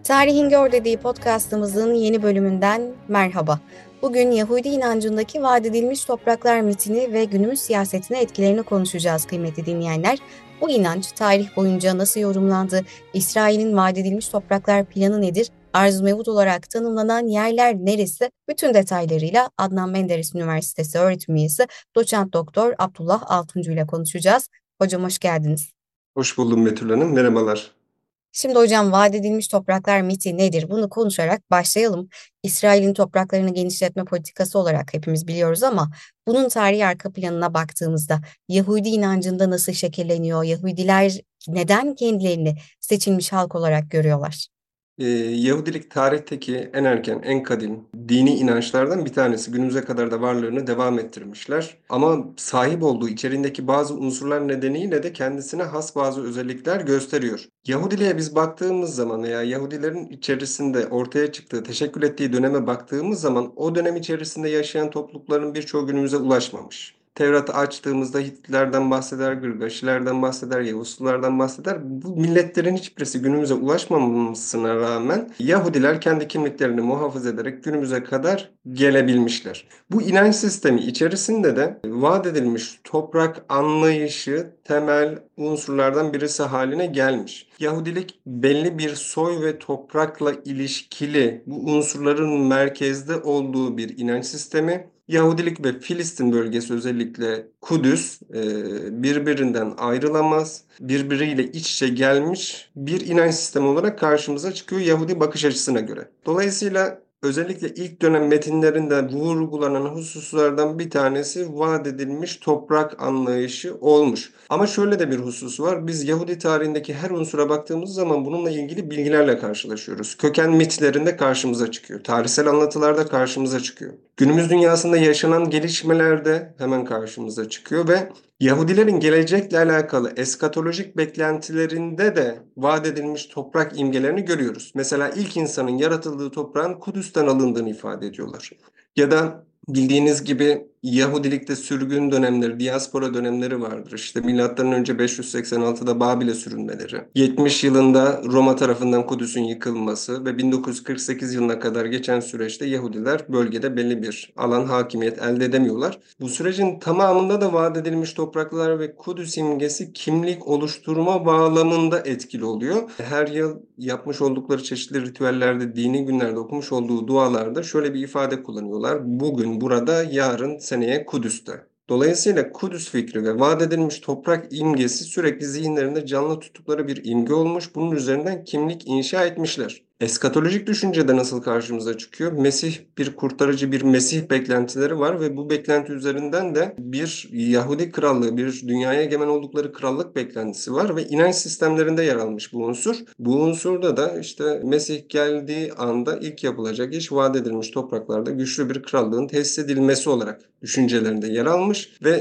Tarihin Gör dediği podcastımızın yeni bölümünden merhaba. Bugün Yahudi inancındaki vaat edilmiş topraklar mitini ve günümüz siyasetine etkilerini konuşacağız kıymetli dinleyenler. Bu inanç tarih boyunca nasıl yorumlandı, İsrail'in vaat edilmiş topraklar planı nedir, Arz-ı Mevud olarak tanımlanan yerler neresi? Bütün detaylarıyla Adnan Menderes Üniversitesi öğretim üyesi Doçent Doktor Abdullah Altuncu ile konuşacağız. Hocam hoş geldiniz. Hoş buldum Betül Hanım. Merhabalar. Şimdi hocam vaat edilmiş topraklar miti nedir? Bunu konuşarak başlayalım. İsrail'in topraklarını genişletme politikası olarak hepimiz biliyoruz ama bunun tarihi arka planına baktığımızda Yahudi inancında nasıl şekilleniyor? Yahudiler neden kendilerini seçilmiş halk olarak görüyorlar? Yahudilik tarihteki en erken, en kadim dini inançlardan bir tanesi. Günümüze kadar da varlığını devam ettirmişler. Ama sahip olduğu içeriğindeki bazı unsurlar nedeniyle de kendisine has bazı özellikler gösteriyor. Yahudiliğe biz baktığımız zaman veya Yahudilerin içerisinde ortaya çıktığı, teşekkül ettiği döneme baktığımız zaman o dönem içerisinde yaşayan toplulukların birçoğu günümüze ulaşmamış. Tevrat'ı açtığımızda Hititlerden bahseder, Gırgaşilerden bahseder, Yavuzlulardan bahseder. Bu milletlerin hiçbirisi günümüze ulaşmamasına rağmen Yahudiler kendi kimliklerini muhafaza ederek günümüze kadar gelebilmişler. Bu inanç sistemi içerisinde de vaat edilmiş toprak anlayışı temel unsurlardan birisi haline gelmiş. Yahudilik belli bir soy ve toprakla ilişkili bu unsurların merkezde olduğu bir inanç sistemi. Yahudilik ve Filistin bölgesi özellikle Kudüs birbirinden ayrılamaz, birbiriyle iç içe gelmiş bir inanç sistemi olarak karşımıza çıkıyor Yahudi bakış açısına göre. Dolayısıyla özellikle ilk dönem metinlerinde vurgulanan hususlardan bir tanesi vaat edilmiş toprak anlayışı olmuş. Ama şöyle de bir husus var. Biz Yahudi tarihindeki her unsura baktığımız zaman bununla ilgili bilgilerle karşılaşıyoruz. Köken mitlerinde karşımıza çıkıyor. Tarihsel anlatılarda karşımıza çıkıyor. Günümüz dünyasında yaşanan gelişmelerde hemen karşımıza çıkıyor ve Yahudilerin gelecekle alakalı eskatolojik beklentilerinde de vaat edilmiş toprak imgelerini görüyoruz. Mesela ilk insanın yaratıldığı toprağın Kudüs'ten alındığını ifade ediyorlar. Ya da bildiğiniz gibi Yahudilikte sürgün dönemleri, diaspora dönemleri vardır. İşte milattan önce 586'da Babil'e sürülmeleri, 70 yılında Roma tarafından Kudüs'ün yıkılması ve 1948 yılına kadar geçen süreçte Yahudiler bölgede belli bir alan hakimiyet elde edemiyorlar. Bu sürecin tamamında da vaat edilmiş topraklar ve Kudüs imgesi kimlik oluşturma bağlamında etkili oluyor. Her yıl yapmış oldukları çeşitli ritüellerde, dini günlerde okumuş olduğu dualarda şöyle bir ifade kullanıyorlar. Bugün burada, yarın seneye Kudüs'te. Dolayısıyla Kudüs fikri ve vaat edilmiş toprak imgesi sürekli zihinlerinde canlı tuttukları bir imge olmuş. Bunun üzerinden kimlik inşa etmişler. Eskatolojik düşüncede nasıl karşımıza çıkıyor? Mesih bir kurtarıcı, bir Mesih beklentileri var ve bu beklenti üzerinden de bir Yahudi krallığı, bir dünyaya egemen oldukları krallık beklentisi var ve inanç sistemlerinde yer almış bu unsur. Bu unsurda da işte Mesih geldiği anda ilk yapılacak iş vaat edilmiş topraklarda güçlü bir krallığın tesis edilmesi olarak düşüncelerinde yer almış ve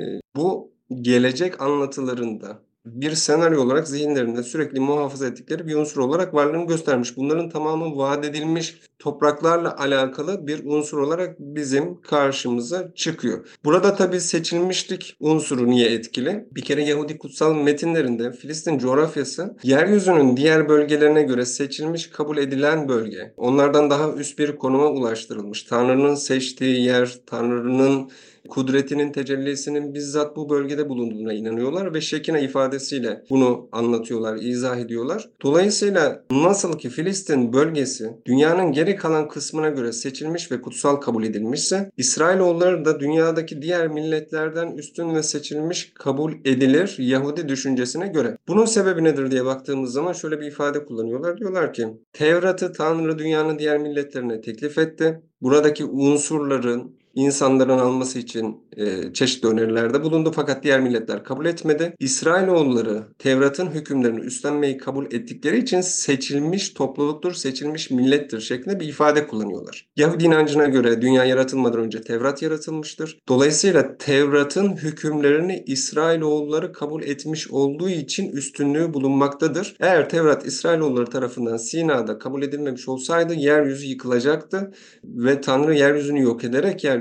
bu gelecek anlatılarında bir senaryo olarak zihinlerinde sürekli muhafaza ettikleri bir unsur olarak varlığını göstermiş. Bunların tamamı vaat edilmiş topraklarla alakalı bir unsur olarak bizim karşımıza çıkıyor. Burada tabii seçilmişlik unsuru niye etkili? Bir kere Yahudi kutsal metinlerinde Filistin coğrafyası yeryüzünün diğer bölgelerine göre seçilmiş kabul edilen bölge. Onlardan daha üst bir konuma ulaştırılmış. Tanrı'nın seçtiği yer, Tanrı'nın kudretinin tecellisinin bizzat bu bölgede bulunduğuna inanıyorlar ve Şekina ifadesiyle bunu anlatıyorlar, izah ediyorlar. Dolayısıyla nasıl ki Filistin bölgesi dünyanın geri kalan kısmına göre seçilmiş ve kutsal kabul edilmişse, İsrailoğulları da dünyadaki diğer milletlerden üstün ve seçilmiş kabul edilir Yahudi düşüncesine göre. Bunun sebebi nedir diye baktığımız zaman şöyle bir ifade kullanıyorlar. Diyorlar ki Tevrat'ı Tanrı dünyanın diğer milletlerine teklif etti. Buradaki unsurların insanların alması için çeşitli önerilerde bulundu fakat diğer milletler kabul etmedi. İsrailoğulları Tevrat'ın hükümlerini üstlenmeyi kabul ettikleri için seçilmiş topluluktur, seçilmiş millettir şeklinde bir ifade kullanıyorlar. Yahudi inancına göre dünya yaratılmadan önce Tevrat yaratılmıştır. Dolayısıyla Tevrat'ın hükümlerini İsrailoğulları kabul etmiş olduğu için üstünlüğü bulunmaktadır. Eğer Tevrat İsrailoğulları tarafından Sina'da kabul edilmemiş olsaydı yeryüzü yıkılacaktı ve Tanrı yeryüzünü yok ederek yeryüzünü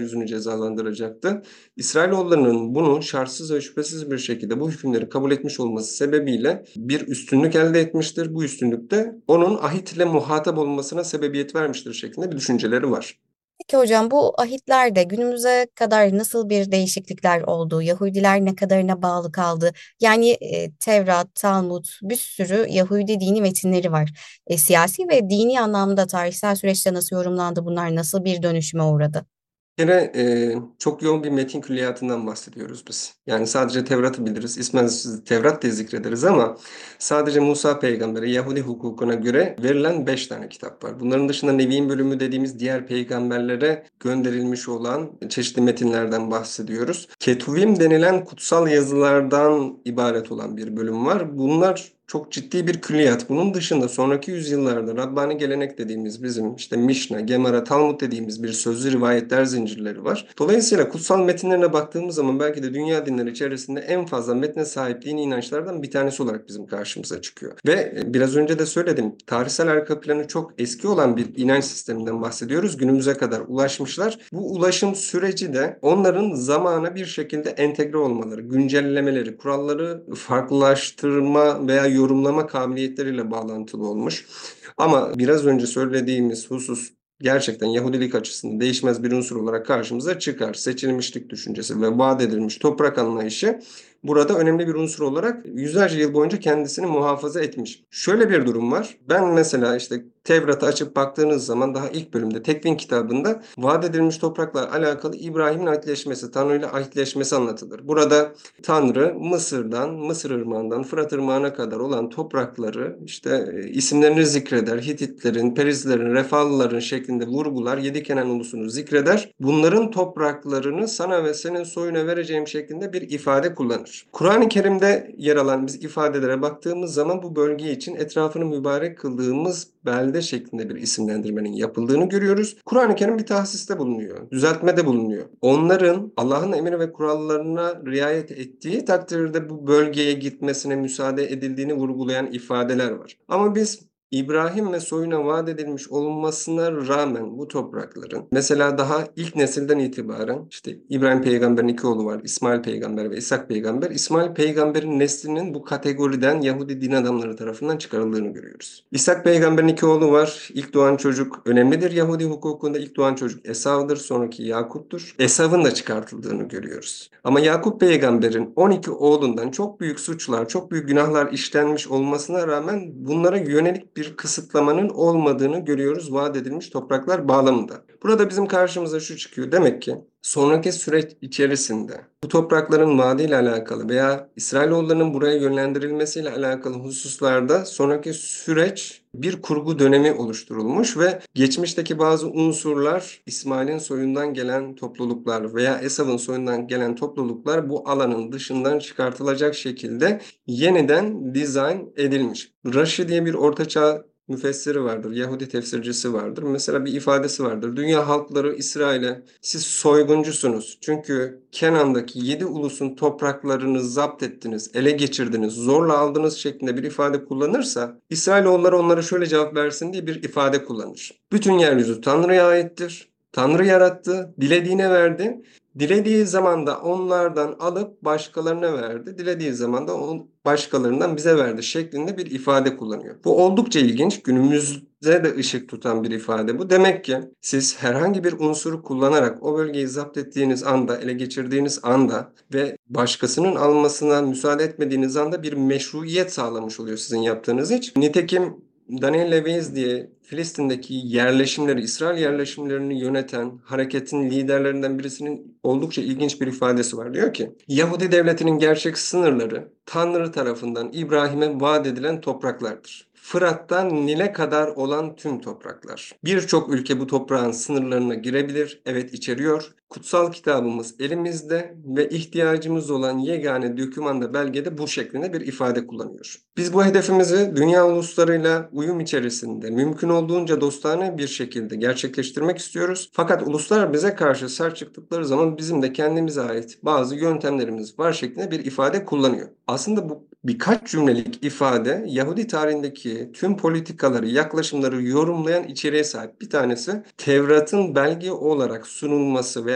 yeryüzünü cezalandıracaktı. İsrailoğullarının bunu şartsız ve şüphesiz bir şekilde bu hükümleri kabul etmiş olması sebebiyle bir üstünlük elde etmiştir. Bu üstünlük de onun ahit ile muhatap olmasına sebebiyet vermiştir şeklinde bir düşünceleri var. Peki hocam, bu ahitlerde günümüze kadar nasıl bir değişiklikler oldu? Yahudiler ne kadarına bağlı kaldı? Yani Tevrat, Talmud, bir sürü Yahudi dini metinleri var. Siyasi ve dini anlamda tarihsel süreçte nasıl yorumlandı bunlar? Nasıl bir dönüşüme uğradı? Bir kere çok yoğun bir metin külliyatından bahsediyoruz biz. Yani sadece Tevrat'ı biliriz. İsmen Tevrat diye zikrederiz ama sadece Musa peygambere Yahudi hukukuna göre verilen 5 tane kitap var. Bunların dışında Nevi'in bölümü dediğimiz diğer peygamberlere gönderilmiş olan çeşitli metinlerden bahsediyoruz. Ketuvim denilen kutsal yazılardan ibaret olan bir bölüm var. Bunlar çok ciddi bir külliyat. Bunun dışında sonraki yüzyıllarda Rabbani gelenek dediğimiz bizim işte Mişna, Gemara, Talmud dediğimiz bir sözlü rivayetler zincirleri var. Dolayısıyla kutsal metinlerine baktığımız zaman belki de dünya dinleri içerisinde en fazla metne sahip dini inançlardan bir tanesi olarak bizim karşımıza çıkıyor. Ve biraz önce de söyledim, tarihsel arka planı çok eski olan bir inanç sisteminden bahsediyoruz. Günümüze kadar ulaşmışlar. Bu ulaşım süreci de onların zamana bir şekilde entegre olmaları, güncellemeleri, kuralları farklılaştırma veya yorumlama kabiliyetleriyle bağlantılı olmuş. Ama biraz önce söylediğimiz husus gerçekten Yahudilik açısından değişmez bir unsur olarak karşımıza çıkar. Seçilmişlik düşüncesi ve vaat edilmiş toprak anlayışı burada önemli bir unsur olarak yüzlerce yıl boyunca kendisini muhafaza etmiş. Şöyle bir durum var. Ben mesela işte Tevrat'ı açıp baktığınız zaman daha ilk bölümde Tekvin kitabında vaat edilmiş toprakla alakalı İbrahim'in ahitleşmesi, Tanrı ile ahitleşmesi anlatılır. Burada Tanrı Mısır'dan, Mısır Irmağı'ndan Fırat Irmağı'na kadar olan toprakları işte isimlerini zikreder. Hititlerin, Perizlerin, Refalıların şeklinde vurgular. Yedi Kenan ulusunu zikreder. Bunların topraklarını sana ve senin soyuna vereceğim şeklinde bir ifade kullanır. Kur'an-ı Kerim'de yer alan biz ifadelere baktığımız zaman bu bölge için etrafını mübarek kıldığımız belde şeklinde bir isimlendirmenin yapıldığını görüyoruz. Kur'an-ı Kerim bir tahsiste bulunuyor, düzeltmede bulunuyor. Onların Allah'ın emir ve kurallarına riayet ettiği takdirde bu bölgeye gitmesine müsaade edildiğini vurgulayan ifadeler var. Ama biz İbrahim ve soyuna vaat edilmiş olmasına rağmen bu toprakların mesela daha ilk nesilden itibaren işte İbrahim peygamberin iki oğlu var. İsmail peygamber ve İshak peygamber. İsmail peygamberin neslinin bu kategoriden Yahudi din adamları tarafından çıkarıldığını görüyoruz. İshak peygamberin iki oğlu var. İlk doğan çocuk önemlidir Yahudi hukukunda. İlk doğan çocuk Esav'dır, sonraki Yakup'tur. Esav'ın da çıkartıldığını görüyoruz. Ama Yakup peygamberin 12 oğlundan çok büyük suçlar, çok büyük günahlar işlenmiş olmasına rağmen bunlara yönelik bir kısıtlamanın olmadığını görüyoruz vaat edilmiş topraklar bağlamında. Burada bizim karşımıza şu çıkıyor. Demek ki sonraki süreç içerisinde bu toprakların vaadiyle alakalı veya İsrailoğullarının buraya yönlendirilmesiyle alakalı hususlarda sonraki süreç bir kurgu dönemi oluşturulmuş ve geçmişteki bazı unsurlar İsmail'in soyundan gelen topluluklar veya Esav'ın soyundan gelen topluluklar bu alanın dışından çıkartılacak şekilde yeniden dizayn edilmiş. Rashi diye bir ortaçağ müfessiri vardır, Yahudi tefsircisi vardır. Mesela bir ifadesi vardır. Dünya halkları İsrail'e siz soyguncusunuz. Çünkü Kenan'daki 7 ulusun topraklarını zapt ettiniz, ele geçirdiniz, zorla aldınız şeklinde bir ifade kullanırsa İsrailoğulları onlara şöyle cevap versin diye bir ifade kullanır. Bütün yeryüzü Tanrı'ya aittir. Tanrı yarattı, dilediğine verdi. Dilediği zaman da onlardan alıp başkalarına verdi. Dilediği zaman da başkalarından bize verdi şeklinde bir ifade kullanıyor. Bu oldukça ilginç. Günümüzde de ışık tutan bir ifade bu. Demek ki siz herhangi bir unsuru kullanarak o bölgeyi zapt ettiğiniz anda, ele geçirdiğiniz anda ve başkasının almasına müsaade etmediğiniz anda bir meşruiyet sağlamış oluyor sizin yaptığınız iş. Nitekim Daniel Levez diye Filistin'deki yerleşimleri, İsrail yerleşimlerini yöneten hareketin liderlerinden birisinin oldukça ilginç bir ifadesi var. Diyor ki, Yahudi devletinin gerçek sınırları Tanrı tarafından İbrahim'e vaat edilen topraklardır. Fırat'tan Nil'e kadar olan tüm topraklar. Birçok ülke bu toprağın sınırlarına girebilir. Evet, içeriyor. Kutsal kitabımız elimizde ve ihtiyacımız olan yegane dokümanda, belgede bu şeklinde bir ifade kullanıyor. Biz bu hedefimizi dünya uluslarıyla uyum içerisinde mümkün olduğunca dostane bir şekilde gerçekleştirmek istiyoruz. Fakat uluslar bize karşı sert çıktıkları zaman bizim de kendimize ait bazı yöntemlerimiz var şeklinde bir ifade kullanıyor. Aslında bu birkaç cümlelik ifade Yahudi tarihindeki tüm politikaları, yaklaşımları yorumlayan içeriğe sahip. Bir tanesi Tevrat'ın belge olarak sunulması veya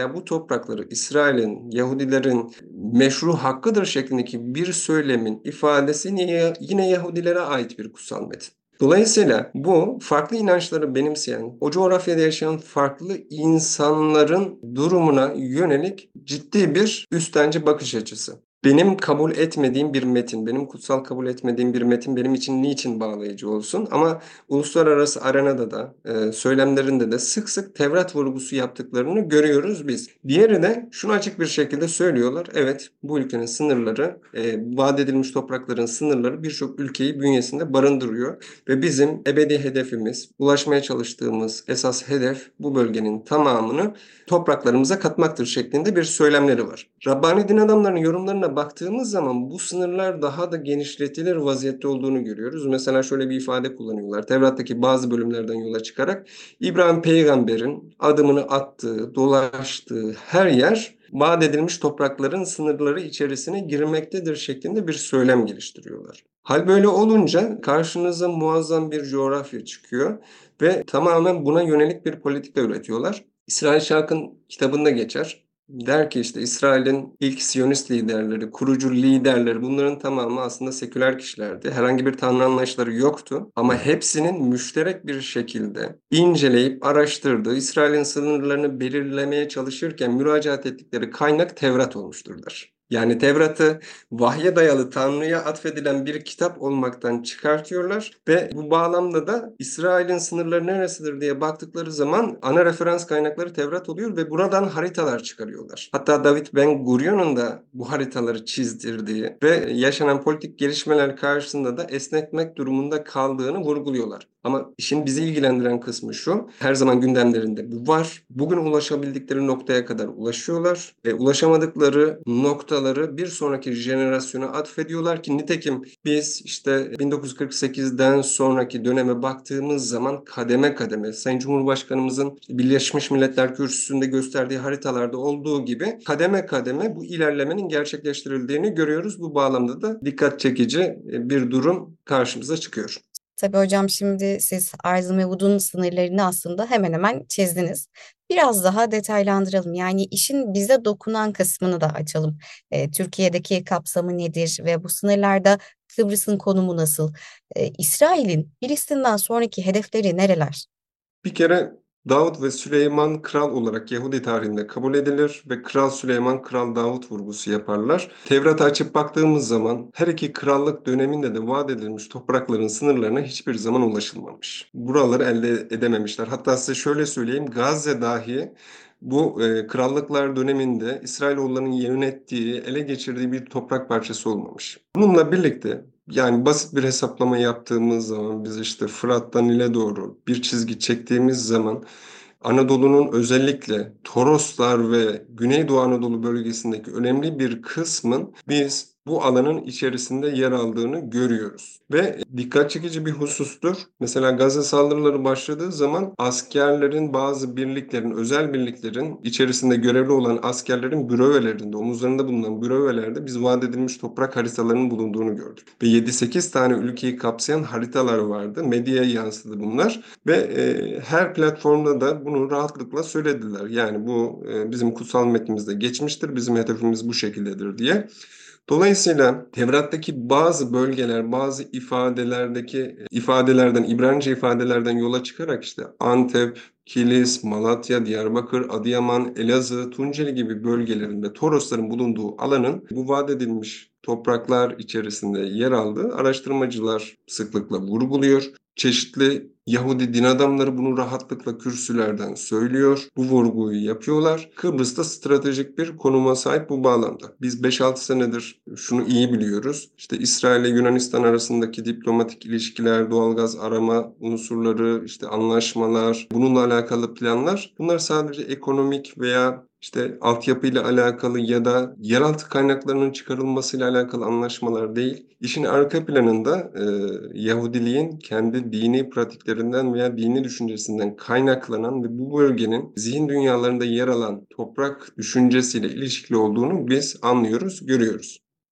veya bu toprakları İsrail'in, Yahudilerin meşru hakkıdır şeklindeki bir söylemin ifadesi yine Yahudilere ait bir kutsal metin. Dolayısıyla bu farklı inançları benimseyen, o coğrafyada yaşayan farklı insanların durumuna yönelik ciddi bir üstenci bakış açısı. Benim kabul etmediğim bir metin, benim kutsal kabul etmediğim bir metin benim için niçin bağlayıcı olsun? Ama uluslararası arenada da, söylemlerinde de sık sık Tevrat vurgusu yaptıklarını görüyoruz biz. Diğeri de şunu açık bir şekilde söylüyorlar. Evet, bu ülkenin sınırları, vaat edilmiş toprakların sınırları birçok ülkeyi bünyesinde barındırıyor. Ve bizim ebedi hedefimiz, ulaşmaya çalıştığımız esas hedef bu bölgenin tamamını topraklarımıza katmaktır şeklinde bir söylemleri var. Rabbani din adamlarının yorumlarına baktığımız zaman bu sınırlar daha da genişletilir vaziyette olduğunu görüyoruz. Mesela şöyle bir ifade kullanıyorlar. Tevrat'taki bazı bölümlerden yola çıkarak İbrahim peygamberin adımını attığı, dolaştığı her yer vaat edilmiş toprakların sınırları içerisine girmektedir şeklinde bir söylem geliştiriyorlar. Hal böyle olunca karşınıza muazzam bir coğrafya çıkıyor ve tamamen buna yönelik bir politika üretiyorlar. İsrail Şark'ın kitabında geçer. Der ki işte İsrail'in ilk Siyonist liderleri, kurucu liderleri bunların tamamı aslında seküler kişilerdi. Herhangi bir tanrı anlayışları yoktu. Ama hepsinin müşterek bir şekilde inceleyip araştırdığı, İsrail'in sınırlarını belirlemeye çalışırken müracaat ettikleri kaynak Tevrat olmuştur der. Yani Tevrat'ı vahye dayalı Tanrı'ya atfedilen bir kitap olmaktan çıkartıyorlar ve bu bağlamda da İsrail'in sınırları neresidir diye baktıkları zaman ana referans kaynakları Tevrat oluyor ve buradan haritalar çıkarıyorlar. Hatta David Ben Gurion'un da bu haritaları çizdirdiği ve yaşanan politik gelişmeler karşısında da esnetmek durumunda kaldığını vurguluyorlar. Ama işin bizi ilgilendiren kısmı şu, her zaman gündemlerinde bu var. Bugün ulaşabildikleri noktaya kadar ulaşıyorlar ve ulaşamadıkları noktaları bir sonraki jenerasyona atfediyorlar ki nitekim biz işte 1948'den sonraki döneme baktığımız zaman kademe kademe Sayın Cumhurbaşkanımızın Birleşmiş Milletler Kürsüsü'nde gösterdiği haritalarda olduğu gibi kademe kademe bu ilerlemenin gerçekleştirildiğini görüyoruz. Bu bağlamda da dikkat çekici bir durum karşımıza çıkıyor. Tabii hocam, şimdi siz Arz-ı Mevud'un sınırlarını aslında hemen hemen çizdiniz. Biraz daha detaylandıralım. Yani işin bize dokunan kısmını da açalım. Türkiye'deki kapsamı nedir ve bu sınırlarda Kıbrıs'ın konumu nasıl? İsrail'in Filistin'den sonraki hedefleri nereler? Bir kere Davut ve Süleyman kral olarak Yahudi tarihinde kabul edilir ve Kral Süleyman, Kral Davut vurgusu yaparlar. Tevrat'ı açıp baktığımız zaman her iki krallık döneminde de vaat edilmiş toprakların sınırlarına hiçbir zaman ulaşılmamış. Buraları elde edememişler. Hatta size şöyle söyleyeyim, Gazze dahi bu krallıklar döneminde İsrailoğullarının yönettiği, ele geçirdiği bir toprak parçası olmamış. Bununla birlikte yani basit bir hesaplama yaptığımız zaman biz işte Fırat'tan Nil'e doğru bir çizgi çektiğimiz zaman Anadolu'nun özellikle Toroslar ve Güneydoğu Anadolu bölgesindeki önemli bir kısmın biz bu alanın içerisinde yer aldığını görüyoruz. Ve dikkat çekici bir husustur. Mesela Gazze saldırıları başladığı zaman askerlerin bazı birliklerin, özel birliklerin içerisinde görevli olan askerlerin bürovelerinde, omuzlarında bulunan bürovelerde biz vaat edilmiş toprak haritalarının bulunduğunu gördük. Ve 7-8 tane ülkeyi kapsayan haritalar vardı. Medyaya yansıdı bunlar. Ve her platformda da bunu rahatlıkla söylediler. Yani bu bizim kutsal metnimizde geçmiştir, bizim hedefimiz bu şekildedir diye. Dolayısıyla Tevrat'taki bazı bölgeler, bazı ifadelerdeki ifadelerden, İbranice ifadelerden yola çıkarak işte Antep, Kilis, Malatya, Diyarbakır, Adıyaman, Elazığ, Tunceli gibi bölgelerinde Torosların bulunduğu alanın bu vaat edilmiş topraklar içerisinde yer aldığı araştırmacılar sıklıkla vurguluyor. Çeşitli Yahudi din adamları bunu rahatlıkla kürsülerden söylüyor. Bu vurguyu yapıyorlar. Kıbrıs'ta stratejik bir konuma sahip bu bağlamda. Biz 5-6 senedir şunu iyi biliyoruz. İşte İsrail ile Yunanistan arasındaki diplomatik ilişkiler, doğalgaz arama unsurları, işte anlaşmalar, bununla alakalı planlar. Bunlar sadece ekonomik veya işte altyapıyla alakalı ya da yeraltı kaynaklarının çıkarılmasıyla alakalı anlaşmalar değil. İşin arka planında Yahudiliğin kendi dini pratiklerinden veya dini düşüncesinden kaynaklanan ve bu bölgenin zihin dünyalarında yer alan toprak düşüncesiyle ilişkili olduğunu biz anlıyoruz, görüyoruz.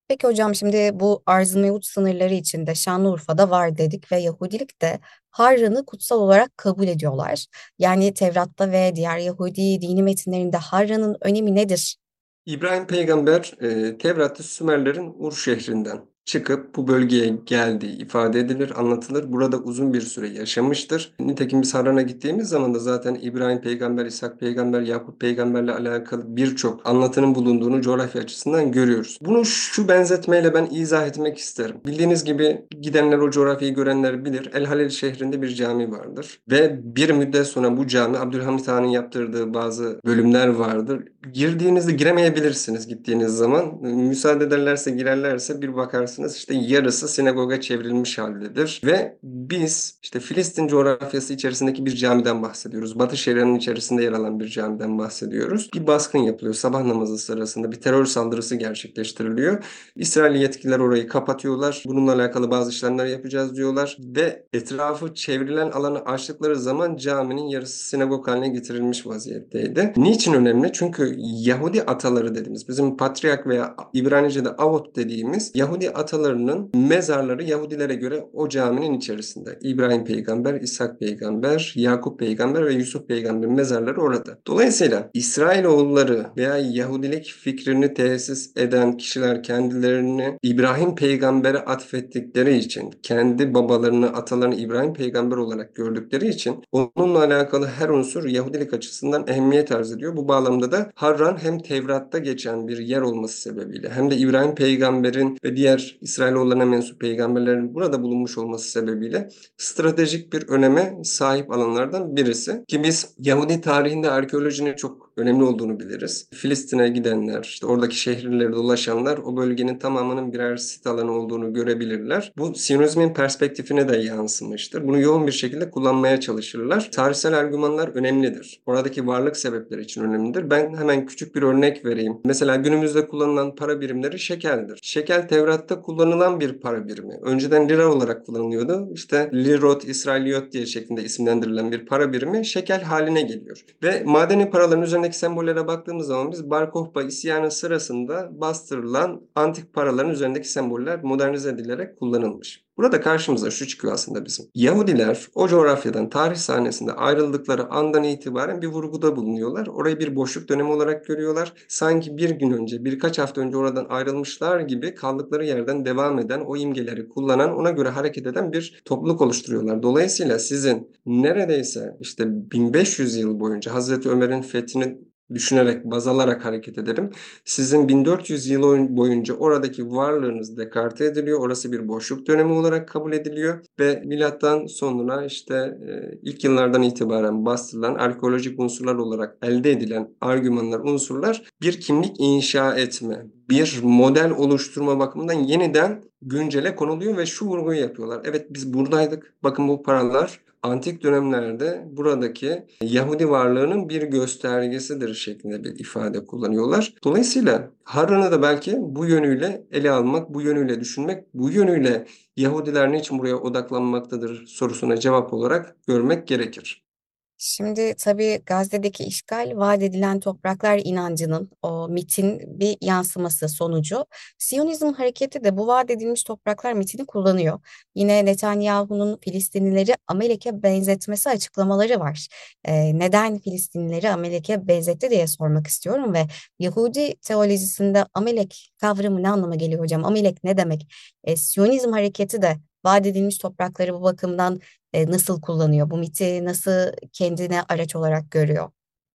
Peki hocam, şimdi bu arz-ı mevcut sınırları içinde Şanlıurfa'da var dedik ve Yahudilik de Harran'ı kutsal olarak kabul ediyorlar. Yani Tevrat'ta ve diğer Yahudi dini metinlerinde Harran'ın önemi nedir? İbrahim peygamber Tevrat'ta Sümerlerin Ur şehrinden çıkıp bu bölgeye geldiği ifade edilir, anlatılır. Burada uzun bir süre yaşamıştır. Nitekim biz Haran'a gittiğimiz zaman da zaten İbrahim peygamber, İshak peygamber, Yakup peygamberle alakalı birçok anlatının bulunduğunu coğrafya açısından görüyoruz. Bunu şu benzetmeyle ben izah etmek isterim. Bildiğiniz gibi gidenler, o coğrafyayı görenler bilir. El Halil şehrinde bir cami vardır. Ve bir müddet sonra bu cami Abdülhamit Han'ın yaptırdığı bazı bölümler vardır. Girdiğinizde giremeyebilirsiniz gittiğiniz zaman. Müsaade ederlerse girerlerse bir bakarsınız işte yarısı sinagoga çevrilmiş haldedir. Ve biz işte Filistin coğrafyası içerisindeki bir camiden bahsediyoruz. Batı Şeria'nın içerisinde yer alan bir camiden bahsediyoruz. Bir baskın yapılıyor sabah namazı sırasında. Bir terör saldırısı gerçekleştiriliyor. İsrail yetkililer orayı kapatıyorlar. Bununla alakalı bazı işlemler yapacağız diyorlar. Ve etrafı çevrilen alanı açtıkları zaman caminin yarısı sinagog haline getirilmiş vaziyetteydi. Niçin önemli? Çünkü Yahudi ataları dediğimiz, bizim patriark veya İbranice'de avot dediğimiz Yahudi atalarının mezarları Yahudilere göre o caminin içerisinde. İbrahim peygamber, İshak peygamber, Yakup peygamber ve Yusuf peygamberin mezarları orada. Dolayısıyla İsrailoğulları veya Yahudilik fikrini tesis eden kişiler kendilerini İbrahim peygambere atfettikleri için, kendi babalarını, atalarını İbrahim peygamber olarak gördükleri için onunla alakalı her unsur Yahudilik açısından ehemmiyet arz ediyor. Bu bağlamda da Harran hem Tevrat'ta geçen bir yer olması sebebiyle hem de İbrahim peygamberin ve diğer İsrailoğullarına mensup peygamberlerin burada bulunmuş olması sebebiyle stratejik bir öneme sahip alanlardan birisi. Ki biz Yahudi tarihinde arkeolojinin çok önemli olduğunu biliriz. Filistin'e gidenler, işte oradaki şehirlere dolaşanlar o bölgenin tamamının birer sit alanı olduğunu görebilirler. Bu Siyonizmin perspektifine de yansımıştır. Bunu yoğun bir şekilde kullanmaya çalışırlar. Tarihsel argümanlar önemlidir. Oradaki varlık sebepleri için önemlidir. Ben hemen küçük bir örnek vereyim. Mesela günümüzde kullanılan para birimleri şekeldir. Şekel Tevrat'ta kullanılan bir para birimi. Önceden lira olarak kullanılıyordu. İşte lirot, İsrailiyot diye şeklinde isimlendirilen bir para birimi şekel haline geliyor. Ve madeni paraların üzerindeki sembollere baktığımız zaman biz Bar Kokhba isyanı sırasında bastırılan antik paraların üzerindeki semboller modernize edilerek kullanılmış. Burada karşımıza şu çıkıyor aslında bizim. Yahudiler o coğrafyadan tarih sahnesinde ayrıldıkları andan itibaren bir vurguda bulunuyorlar. Orayı bir boşluk dönemi olarak görüyorlar. Sanki bir gün önce, birkaç hafta önce oradan ayrılmışlar gibi kaldıkları yerden devam eden, o imgeleri kullanan, ona göre hareket eden bir topluluk oluşturuyorlar. Dolayısıyla sizin neredeyse işte 1500 yıl boyunca Hazreti Ömer'in fethini düşünerek, baz alarak hareket edelim. Sizin 1400 yıl boyunca oradaki varlığınız dekarte ediliyor. Orası bir boşluk dönemi olarak kabul ediliyor ve milattan sonra işte ilk yıllardan itibaren bastırılan arkeolojik unsurlar olarak elde edilen argümanlar, unsurlar bir kimlik inşa etme, bir model oluşturma bakımından yeniden güncele konuluyor ve şu vurguyu yapıyorlar. Evet, biz buradaydık. Bakın bu paralar antik dönemlerde buradaki Yahudi varlığının bir göstergesidir şeklinde bir ifade kullanıyorlar. Dolayısıyla Harran'ı da belki bu yönüyle ele almak, bu yönüyle düşünmek, bu yönüyle Yahudiler niçin buraya odaklanmaktadır sorusuna cevap olarak görmek gerekir. Şimdi tabii Gazze'deki işgal, vaat edilen topraklar inancının, o mitin bir yansıması sonucu. Siyonizm hareketi de bu vaat edilmiş topraklar mitini kullanıyor. Yine Netanyahu'nun Filistinlileri Amalek'e benzetmesi açıklamaları var. Neden Filistinlileri Amalek'e benzetti diye sormak istiyorum ve Yahudi teolojisinde Amalek kavramı ne anlama geliyor hocam? Amalek ne demek? Siyonizm hareketi de vaat edilmiş toprakları bu bakımdan nasıl kullanıyor? Bu miti nasıl kendine araç olarak görüyor?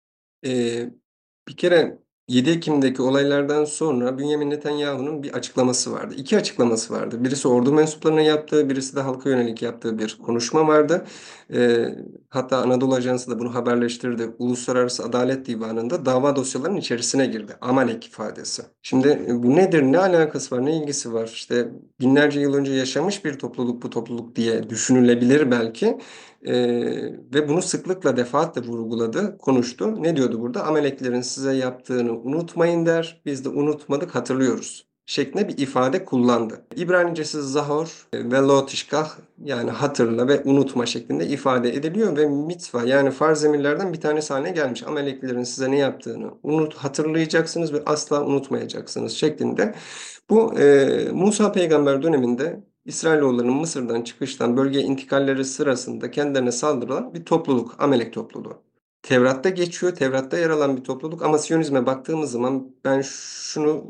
Ee, Bir kere 7 Ekim'deki olaylardan sonra Benjamin Netanyahu'nun bir açıklaması vardı. İki açıklaması vardı. Birisi ordu mensuplarına yaptığı, birisi de halka yönelik yaptığı bir konuşma vardı. Ee, Hatta Anadolu Ajansı da bunu haberleştirdi. Uluslararası Adalet Divanı'nda dava dosyalarının içerisine girdi. Amalek ifadesi. Şimdi bu nedir? Ne alakası var? Ne ilgisi var? İşte binlerce yıl önce yaşamış bir topluluk bu topluluk diye düşünülebilir belki. Ve bunu sıklıkla defaatle vurguladı, konuştu. Ne diyordu burada? Amaleklerin size yaptığını unutmayın der. Biz de unutmadık, hatırlıyoruz. şeklinde bir ifade kullandı. İbranicesi zahor ve lo tişkah, yani hatırla ve unutma şeklinde ifade ediliyor ve mitzva, yani farz emirlerden bir tanesi haline gelmiş. Amaleklilerin size ne yaptığını hatırlayacaksınız ve asla unutmayacaksınız şeklinde. Bu Musa peygamber döneminde İsrailoğullarının Mısır'dan çıkıştan bölgeye intikalleri sırasında kendilerine saldırılan bir topluluk, Amalek topluluğu. Tevrat'ta geçiyor, Tevrat'ta yer alan bir topluluk ama Siyonizme baktığımız zaman ben şunu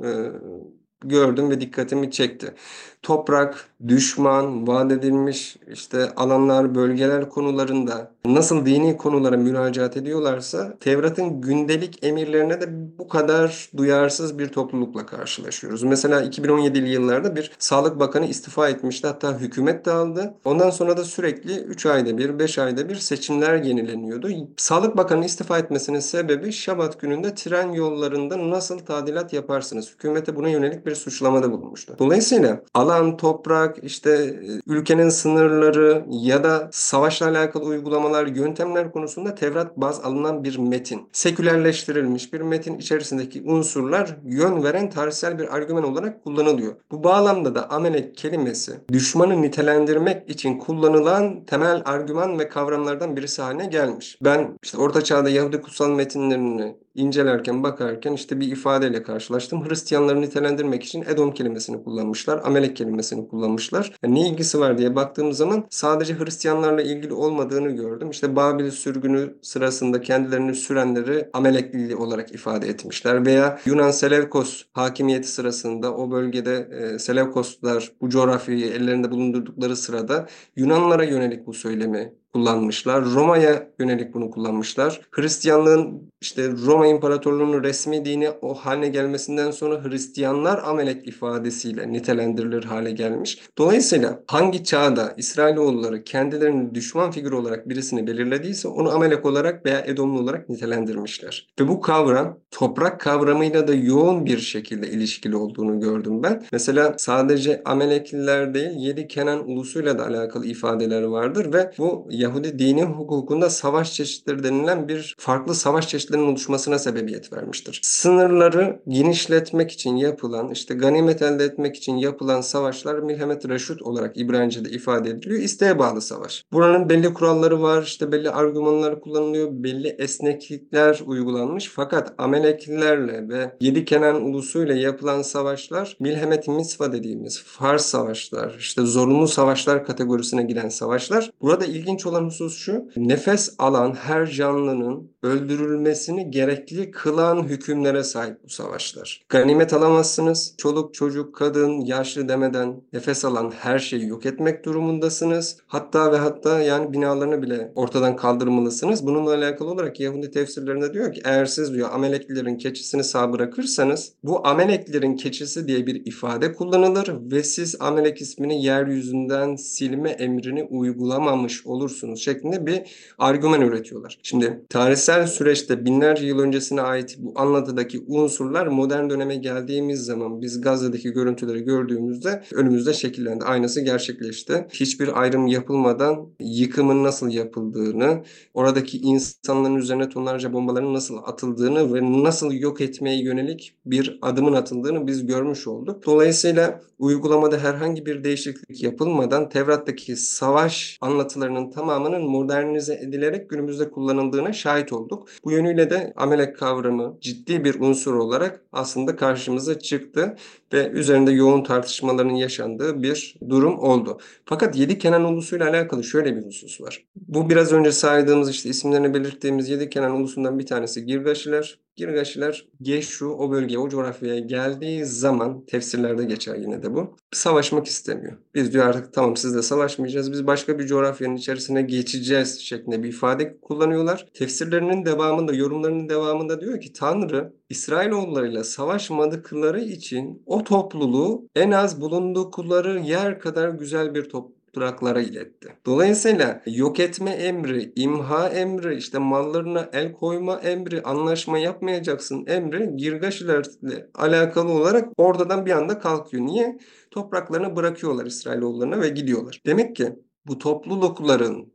gördüm ve dikkatimi çekti. Toprak, düşman, vaat edilmiş işte alanlar, bölgeler konularında nasıl dini konulara müracaat ediyorlarsa Tevrat'ın gündelik emirlerine de bu kadar duyarsız bir toplulukla karşılaşıyoruz. Mesela 2017'li yıllarda bir Sağlık Bakanı istifa etmişti. Hatta hükümet dağıldı. Ondan sonra da sürekli 3 ayda bir, 5 ayda bir seçimler yenileniyordu. Sağlık Bakanı istifa etmesinin sebebi Şabat gününde tren yollarında nasıl tadilat yaparsınız? Hükümete buna yönelik bir suçlamada bulunmuştu. Dolayısıyla alan, toprak, işte ülkenin sınırları ya da savaşla alakalı uygulamalar, yöntemler konusunda Tevrat baz alınan bir metin. Sekülerleştirilmiş bir metin, içerisindeki unsurlar yön veren tarihsel bir argüman olarak kullanılıyor. Bu bağlamda da Amalek kelimesi düşmanı nitelendirmek için kullanılan temel argüman ve kavramlardan birisi haline gelmiş. Ben işte Orta Çağ'da Yahudi kutsal metinlerini incelerken, bakarken işte bir ifadeyle karşılaştım. Hristiyanları nitelendirmek için Edom kelimesini kullanmışlar, Amalek kelimesini kullanmışlar. Yani ne ilgisi var diye baktığım zaman sadece Hristiyanlarla ilgili olmadığını gördüm. İşte Babil sürgünü sırasında kendilerini sürenleri Amalekli olarak ifade etmişler veya Yunan Selevkos hakimiyeti sırasında o bölgede Selevkoslar bu coğrafyayı ellerinde bulundurdukları sırada Yunanlara yönelik bu söylemi kullanmışlar. Roma'ya yönelik bunu kullanmışlar. Hristiyanlığın işte Roma İmparatorluğu'nun resmi dini o haline gelmesinden sonra Hristiyanlar Amalek ifadesiyle nitelendirilir hale gelmiş. Dolayısıyla hangi çağda İsrailoğulları kendilerini düşman figürü olarak birisini belirlediyse onu Amalek olarak veya Edomlu olarak nitelendirmişler. Ve bu kavram toprak kavramıyla da yoğun bir şekilde ilişkili olduğunu gördüm ben. Mesela sadece Amalekliler değil, 7 Kenan ulusuyla da alakalı ifadeler vardır ve bu Yahudi dini hukukunda savaş çeşitleri denilen bir farklı savaş çeşitlerinin oluşmasına sebebiyet vermiştir. Sınırları genişletmek için yapılan, işte ganimet elde etmek için yapılan savaşlar milhemet reşut olarak İbranice'de ifade ediliyor. İsteğe bağlı savaş. Buranın belli kuralları var, işte belli argümanlar kullanılıyor, belli esneklikler uygulanmış. Fakat Amaleklilerle ve 7 Kenan ulusuyla yapılan savaşlar milhemet misva dediğimiz Fars savaşlar, işte zorunlu savaşlar kategorisine giren savaşlar. Burada ilginç olan husus şu: nefes alan her canlının öldürülmesini gerekli kılan hükümlere sahip bu savaşlar. Ganimet alamazsınız. Çoluk, çocuk, kadın, yaşlı demeden nefes alan her şeyi yok etmek durumundasınız. Hatta ve hatta yani binalarını bile ortadan kaldırmalısınız. Bununla alakalı olarak Yahudi tefsirlerinde diyor ki eğer siz diyor Amaleklilerin keçisini sağ bırakırsanız bu Amaleklilerin keçisi diye bir ifade kullanılır ve siz Amalek ismini yeryüzünden silme emrini uygulamamış olursunuz şeklinde bir argüman üretiyorlar. Şimdi tarihsel süreçte binlerce yıl öncesine ait bu anlatıdaki unsurlar modern döneme geldiğimiz zaman biz Gazze'deki görüntüleri gördüğümüzde önümüzde şekillendi. Aynısı gerçekleşti. Hiçbir ayrım yapılmadan yıkımın nasıl yapıldığını, oradaki insanların üzerine tonlarca bombaların nasıl atıldığını ve nasıl yok etmeye yönelik bir adımın atıldığını biz görmüş olduk. Dolayısıyla uygulamada herhangi bir değişiklik yapılmadan Tevrat'taki savaş anlatılarının tamamının modernize edilerek günümüzde kullanıldığına şahit olduk. Bu yönüyle de Amalek kavramı ciddi bir unsur olarak aslında karşımıza çıktı ve üzerinde yoğun tartışmaların yaşandığı bir durum oldu. Fakat 7 Kenan ulusuyla alakalı şöyle bir husus var. Bu biraz önce saydığımız işte isimlerini belirttiğimiz 7 Kenan ulusundan bir tanesi Girgaşiler. Girgaşiler Geşu o bölgeye, o coğrafyaya geldiği zaman tefsirlerde geçer yine de bu. Savaşmak istemiyor. Biz diyor artık tamam sizle savaşmayacağız. Biz başka bir coğrafyanın içerisine geçeceğiz şeklinde bir ifade kullanıyorlar. Tefsirlerinin devamında, yorumlarının devamında diyor ki Tanrı İsrailoğullarıyla savaşmadıkları için o topluluğu en az bulundukları yer kadar güzel bir topraklara iletti. Dolayısıyla yok etme emri, imha emri, işte mallarına el koyma emri, anlaşma yapmayacaksın emri Girgaşilerle alakalı olarak oradan bir anda kalkıyor. Niye? Topraklarını bırakıyorlar İsrailoğullarına ve gidiyorlar. Demek ki bu toplulukların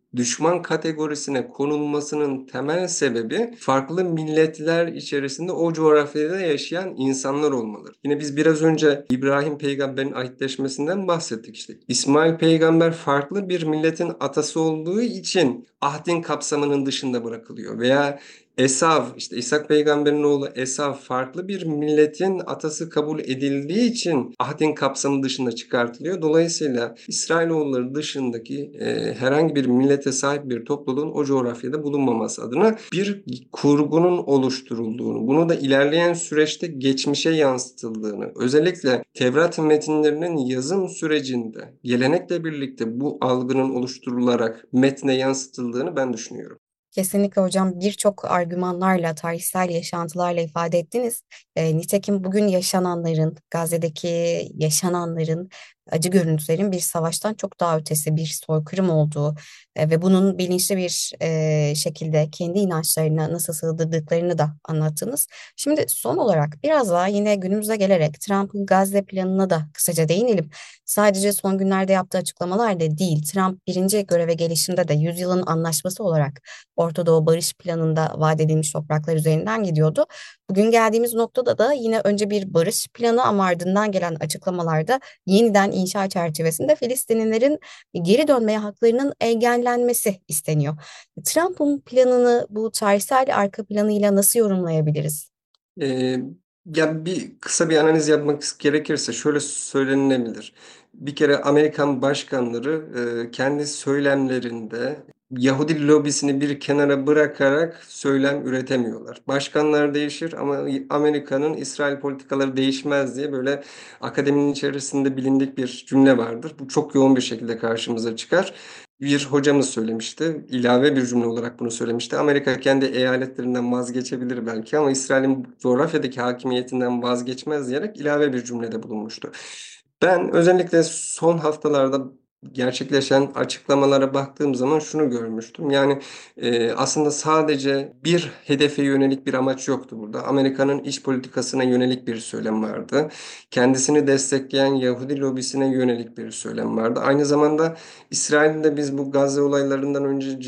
düşman kategorisine konulmasının temel sebebi farklı milletler içerisinde o coğrafyada yaşayan insanlar olmaları. Yine biz biraz önce İbrahim peygamberin ahitleşmesinden bahsettik işte. İsmail peygamber farklı bir milletin atası olduğu için ahdin kapsamının dışında bırakılıyor. Veya Esav, işte İshak peygamberin oğlu Esav farklı bir milletin atası kabul edildiği için ahdin kapsamı dışında çıkartılıyor. Dolayısıyla İsrailoğulları dışındaki herhangi bir millete sahip bir topluluğun o coğrafyada bulunmaması adına bir kurgunun oluşturulduğunu, bunu da ilerleyen süreçte geçmişe yansıtıldığını, özellikle Tevrat metinlerinin yazım sürecinde gelenekle birlikte bu algının oluşturularak metne yansıtıldığını ben düşünüyorum. Kesinlikle hocam, birçok argümanlarla, tarihsel yaşantılarla ifade ettiniz. Nitekim bugün yaşananların, Gazze'deki yaşananların, acı görüntülerin bir savaştan çok daha ötesi bir soykırım olduğu ve bunun bilinçli bir şekilde kendi inançlarına nasıl sığdırdıklarını da anlattınız. Şimdi son olarak biraz daha yine günümüze gelerek Trump'ın Gazze planına da kısaca değinelim. Sadece son günlerde yaptığı açıklamalar da değil, Trump birinci göreve gelişinde de yüzyılın anlaşması olarak Orta Doğu Barış Planı'nda vaat edilmiş topraklar üzerinden gidiyordu. Bugün geldiğimiz noktada da yine önce bir barış planı ama ardından gelen açıklamalarda yeniden inşa çerçevesinde Filistinlilerin geri dönmeye haklarının engellenmesi isteniyor. Trump'ın planını bu tarihsel arka planıyla nasıl yorumlayabiliriz? Ee, Ya bir kısa bir analiz yapmak gerekirse şöyle söylenilebilir. Bir kere Amerikan başkanları kendi söylemlerinde Yahudi lobisini bir kenara bırakarak söylem üretemiyorlar. Başkanlar değişir ama Amerika'nın İsrail politikaları değişmez diye böyle akademinin içerisinde bilindik bir cümle vardır. Bu çok yoğun bir şekilde karşımıza çıkar. Bir hocamız söylemişti, ilave bir cümle olarak bunu söylemişti. Amerika kendi eyaletlerinden vazgeçebilir belki ama İsrail'in coğrafyadaki hakimiyetinden vazgeçmez diyerek ilave bir cümlede bulunmuştu. Ben özellikle son haftalarda gerçekleşen açıklamalara baktığım zaman şunu görmüştüm. Yani aslında sadece bir hedefe yönelik bir amaç yoktu burada. Amerika'nın iç politikasına yönelik bir söylem vardı. Kendisini destekleyen Yahudi lobisine yönelik bir söylem vardı. Aynı zamanda İsrail'de biz bu Gazze olaylarından önce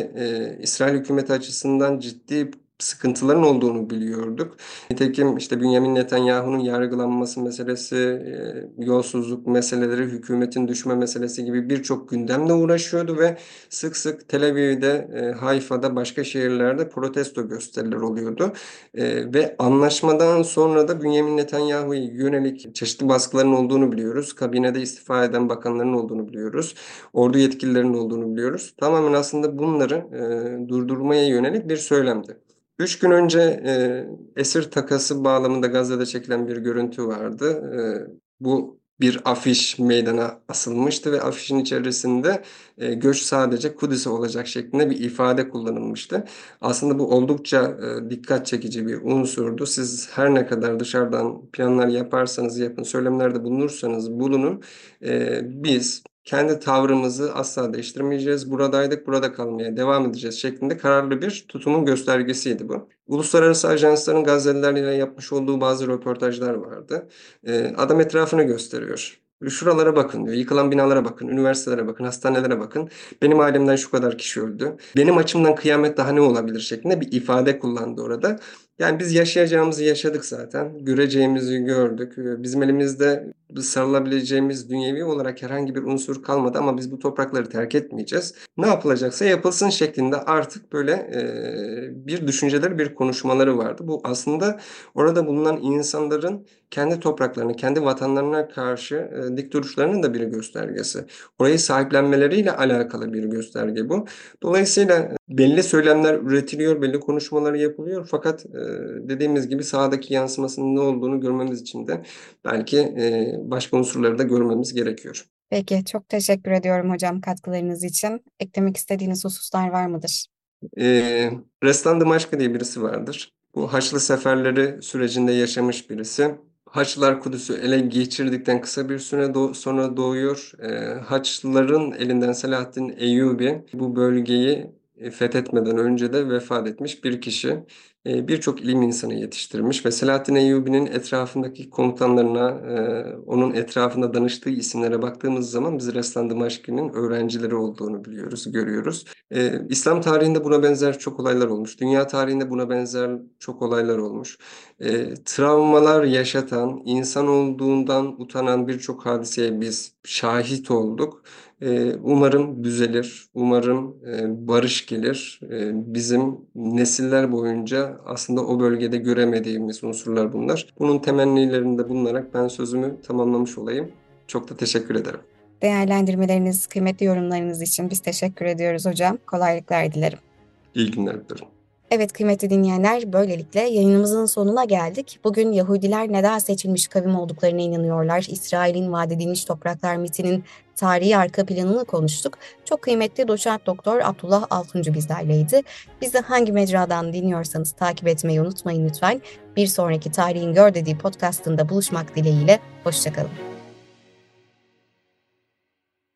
İsrail hükümeti açısından ciddi sıkıntıların olduğunu biliyorduk. Nitekim işte Benjamin Netanyahu'nun yargılanması meselesi, yolsuzluk meseleleri, hükümetin düşme meselesi gibi birçok gündemle uğraşıyordu ve sık sık Tel Aviv'de, Hayfa'da, başka şehirlerde protesto gösterileri oluyordu. Ve anlaşmadan sonra da Benjamin Netanyahu'ya yönelik çeşitli baskıların olduğunu biliyoruz. Kabinede istifa eden bakanların olduğunu biliyoruz. Ordu yetkililerinin olduğunu biliyoruz. Tamamen aslında bunları durdurmaya yönelik bir söylemdi. 3 gün önce esir takası bağlamında Gazze'de çekilen bir görüntü vardı. Bu bir afiş meydana asılmıştı ve afişin içerisinde göç sadece Kudüs'e olacak şeklinde bir ifade kullanılmıştı. Aslında bu oldukça dikkat çekici bir unsurdu. Siz her ne kadar dışarıdan planlar yaparsanız yapın, söylemlerde bulunursanız bulunun, biz kendi tavrımızı asla değiştirmeyeceğiz. Buradaydık, burada kalmaya devam edeceğiz şeklinde kararlı bir tutumun göstergesiydi bu. Uluslararası ajansların Gazze'lilerle yapmış olduğu bazı röportajlar vardı. Adam etrafını gösteriyor. Şuralara bakın diyor. Yıkılan binalara bakın, üniversitelere bakın, hastanelere bakın. Benim ailemden şu kadar kişi öldü. Benim açımdan kıyamet daha ne olabilir şeklinde bir ifade kullandı orada. Yani biz yaşayacağımızı yaşadık zaten. Göreceğimizi gördük. Bizim elimizde sarılabileceğimiz dünyevi olarak herhangi bir unsur kalmadı ama biz bu toprakları terk etmeyeceğiz. Ne yapılacaksa yapılsın şeklinde artık böyle bir düşünceleri, bir konuşmaları vardı. Bu aslında orada bulunan insanların kendi topraklarına, kendi vatanlarına karşı dik duruşlarının da bir göstergesi. Orayı sahiplenmeleriyle alakalı bir gösterge bu. Dolayısıyla belli söylemler üretiliyor, belli konuşmalar yapılıyor. Fakat dediğimiz gibi sahadaki yansımasının ne olduğunu görmemiz için de belki başka unsurları da görmemiz gerekiyor. Peki, çok teşekkür ediyorum hocam katkılarınız için. Eklemek istediğiniz hususlar var mıdır? Restan Dımaşkı diye birisi vardır. Bu Haçlı seferleri sürecinde yaşamış birisi. Haçlılar Kudüs'ü ele geçirdikten kısa bir süre sonra doğuyor. Haçlıların elinden Selahaddin Eyyubi bu bölgeyi fethetmeden önce de vefat etmiş bir kişi. birçok ilim insanı yetiştirmiş ve Selahattin Eyyubi'nin etrafındaki komutanlarına, onun etrafında danıştığı isimlere baktığımız zaman biz Reslan Dımaşki'nin öğrencileri olduğunu biliyoruz, görüyoruz. İslam tarihinde buna benzer çok olaylar olmuş. Dünya tarihinde buna benzer çok olaylar olmuş. Travmalar yaşatan, insan olduğundan utanan birçok hadiseye biz şahit olduk. Umarım düzelir, umarım barış gelir. Bizim nesiller boyunca aslında o bölgede göremediğimiz unsurlar bunlar. Bunun temennilerinde bulunarak ben sözümü tamamlamış olayım. Çok da teşekkür ederim. Değerlendirmeleriniz, kıymetli yorumlarınız için biz teşekkür ediyoruz hocam. Kolaylıklar dilerim. İyi günler dilerim. Evet kıymetli dinleyenler, böylelikle yayınımızın sonuna geldik. Bugün Yahudiler neden seçilmiş kavim olduklarına inanıyorlar? İsrail'in vaat edilmiş topraklar mitinin tarihi arka planını konuştuk. Çok kıymetli doçent doktor Abdullah Altuncu bizlerleydi. Bizi hangi mecradan dinliyorsanız takip etmeyi unutmayın lütfen. Bir sonraki Tarihin Gör dediği podcastında buluşmak dileğiyle. Hoşçakalın.